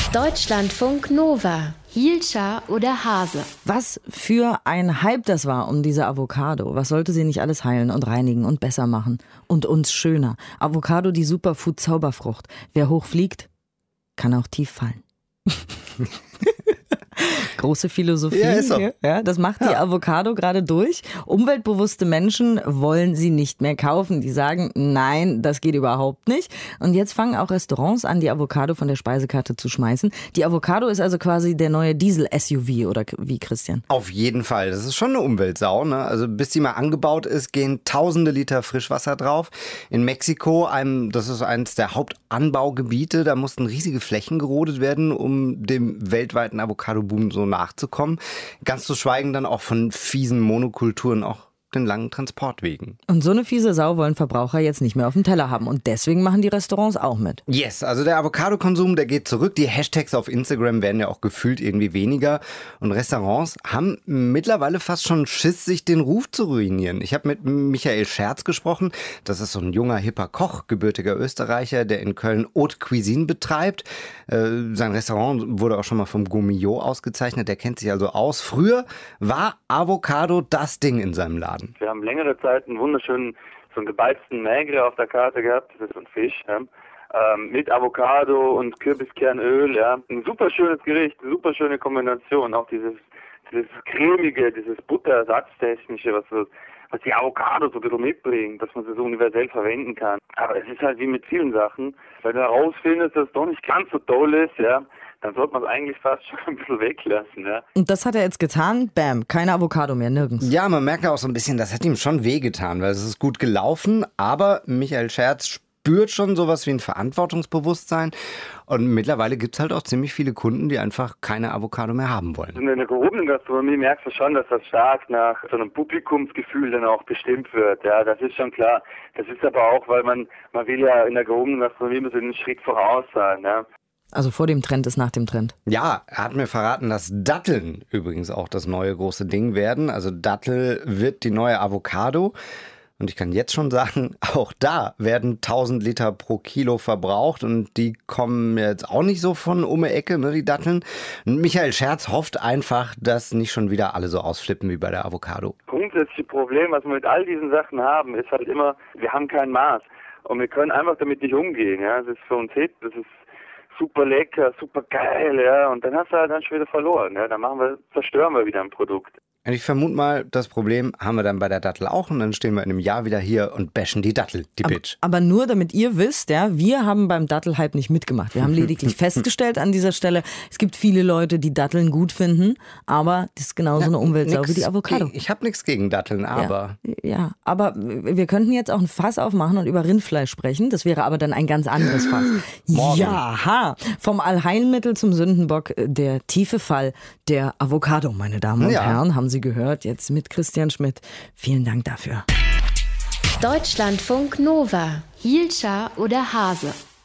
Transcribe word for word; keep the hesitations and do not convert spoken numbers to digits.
Deutschlandfunk Nova. Hielscher oder Hase? Was für ein Hype das war um diese Avocado. Was sollte sie nicht alles heilen und reinigen und besser machen? Und uns schöner. Avocado, die Superfood-Zauberfrucht. Wer hoch fliegt, kann auch tief fallen. Große Philosophie. Ja, ist so. Ja, das macht die Ja. Avocado gerade durch. Umweltbewusste Menschen wollen sie nicht mehr kaufen. Die sagen, nein, das geht überhaupt nicht. Und jetzt fangen auch Restaurants an, die Avocado von der Speisekarte zu schmeißen. Die Avocado ist also quasi der neue Diesel-S U V, oder wie, Christian? Auf jeden Fall. Das ist schon eine Umweltsau, ne? Also bis die mal angebaut ist, gehen tausende Liter Frischwasser drauf. In Mexiko, einem, das ist eines der Hauptanbaugebiete, da mussten riesige Flächen gerodet werden, um dem weltweiten Avocado-Boom so nachzukommen. Ganz zu schweigen dann auch von fiesen Monokulturen, auch den langen Transportwegen. Und so eine fiese Sau wollen Verbraucher jetzt nicht mehr auf dem Teller haben. Und deswegen machen die Restaurants auch mit. Yes, also der Avocado-Konsum, der geht zurück. Die Hashtags auf Instagram werden ja auch gefühlt irgendwie weniger. Und Restaurants haben mittlerweile fast schon Schiss, sich den Ruf zu ruinieren. Ich habe mit Michael Scherz gesprochen. Das ist so ein junger, hipper Koch, gebürtiger Österreicher, der in Köln Haute Cuisine betreibt. Äh, sein Restaurant wurde auch schon mal vom Gourmillot ausgezeichnet. Der kennt sich also aus. Früher war Avocado das Ding in seinem Laden. Wir haben längere Zeit einen wunderschönen, so einen gebeizten Magre auf der Karte gehabt, das ist so ein Fisch, ja, ähm, mit Avocado und Kürbiskernöl, ja. Ein super schönes Gericht, eine super schöne Kombination, auch dieses, dieses cremige, dieses Butterersatztechnische, was so, was die Avocado so ein bisschen mitbringt, dass man sie so universell verwenden kann. Aber es ist halt wie mit vielen Sachen, weil du herausfindest, dass es doch nicht ganz so toll ist, ja, dann sollte man es eigentlich fast schon ein bisschen weglassen, ja. Und das hat er jetzt getan. Bam, keine Avocado mehr, nirgends. Ja, man merkt auch so ein bisschen, das hat ihm schon wehgetan, weil es ist gut gelaufen, aber Michael Scherz spürt schon sowas wie ein Verantwortungsbewusstsein und mittlerweile gibt es halt auch ziemlich viele Kunden, die einfach keine Avocado mehr haben wollen. In der gehobenen Gastronomie merkst du schon, dass das stark nach so einem Publikumsgefühl dann auch bestimmt wird, ja, das ist schon klar. Das ist aber auch, weil man, man will ja in der gehobenen Gastronomie so einen Schritt voraus sein, ja. Also vor dem Trend ist nach dem Trend. Ja, er hat mir verraten, dass Datteln übrigens auch das neue große Ding werden. Also Dattel wird die neue Avocado. Und ich kann jetzt schon sagen, auch da werden tausend Liter pro Kilo verbraucht und die kommen jetzt auch nicht so von um die Ecke, ne, die Datteln. Und Michael Scherz hofft einfach, dass nicht schon wieder alle so ausflippen wie bei der Avocado. Grundsätzliche Problem, was wir mit all diesen Sachen haben, ist halt immer, wir haben kein Maß und wir können einfach damit nicht umgehen. Ja, das ist für uns Hit, das ist super lecker, super geil, ja, und dann hast du halt dann schon wieder verloren, ja, dann machen wir, zerstören wir wieder ein Produkt. Und ich vermute mal, das Problem haben wir dann bei der Dattel auch und dann stehen wir in einem Jahr wieder hier und bashen die Dattel, die aber, Bitch. Aber nur, damit ihr wisst, ja, wir haben beim Dattelhype nicht mitgemacht. Wir haben lediglich festgestellt an dieser Stelle, es gibt viele Leute, die Datteln gut finden, aber das ist genauso Ja, eine Umweltsau wie die Avocado. Gegen, ich habe nichts gegen Datteln, aber... Ja, ja, aber wir könnten jetzt auch ein Fass aufmachen und über Rindfleisch sprechen. Das wäre aber dann ein ganz anderes Fass. Morgen. Ja, vom Allheilmittel zum Sündenbock, der tiefe Fall der Avocado, meine Damen und Ja. Herren, haben Sie gehört, jetzt mit Christian Schmidt. Vielen Dank dafür. Deutschlandfunk Nova. Hielscher oder Hase?